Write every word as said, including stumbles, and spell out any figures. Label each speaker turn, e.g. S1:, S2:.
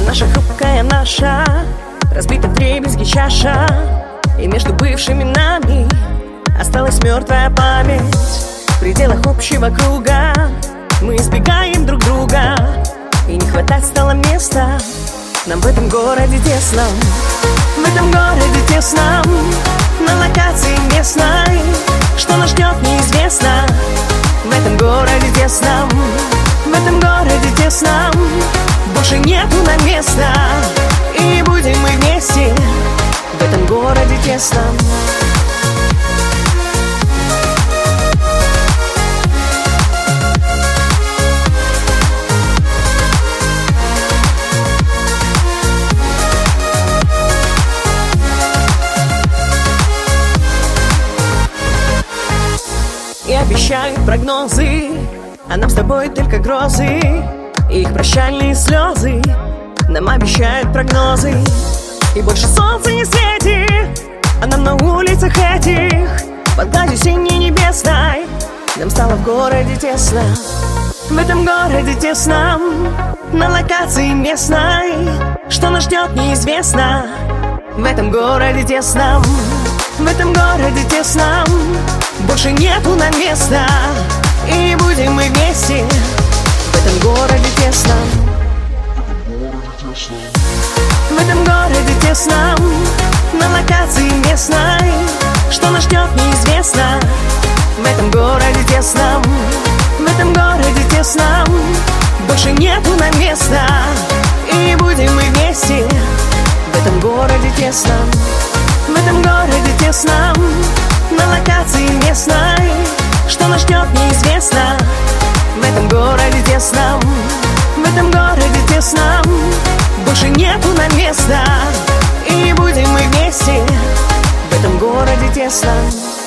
S1: Наша хрупкая наша, разбита вдребезги чаша, и между бывшими нами осталась мертвая память. В пределах общего круга мы избегаем друг друга, и не хватать стало места нам в этом городе тесном. В этом городе тесном, на локации местной, что нас ждет неизвестно. В этом городе тесном, в этом городе тесном, больше нету нам места, и будем мы вместе в этом городе тесном. И обещают прогнозы, а нам с тобой только грозы, и их прощальные слезы нам обещают прогнозы. И больше солнца не светит, а нам на улицах этих под гладью синей небесной нам стало в городе тесно. В этом городе тесном, на локации местной, что нас ждет неизвестно. В этом городе тесном, в этом городе тесном, больше нету нам места, и будем мы вместе в этом городе тесном. В этом городе тесном, на локации местной, что нас ждет неизвестно. В этом городе тесном, в этом городе тесном, больше нету нам места, и будем мы вместе в этом городе тесном. В этом городе тесном, на локации местной, что нас ждет неизвестно. В этом городе тесном, в этом городе тесном, больше нету нам места, и будем мы вместе в этом городе тесном.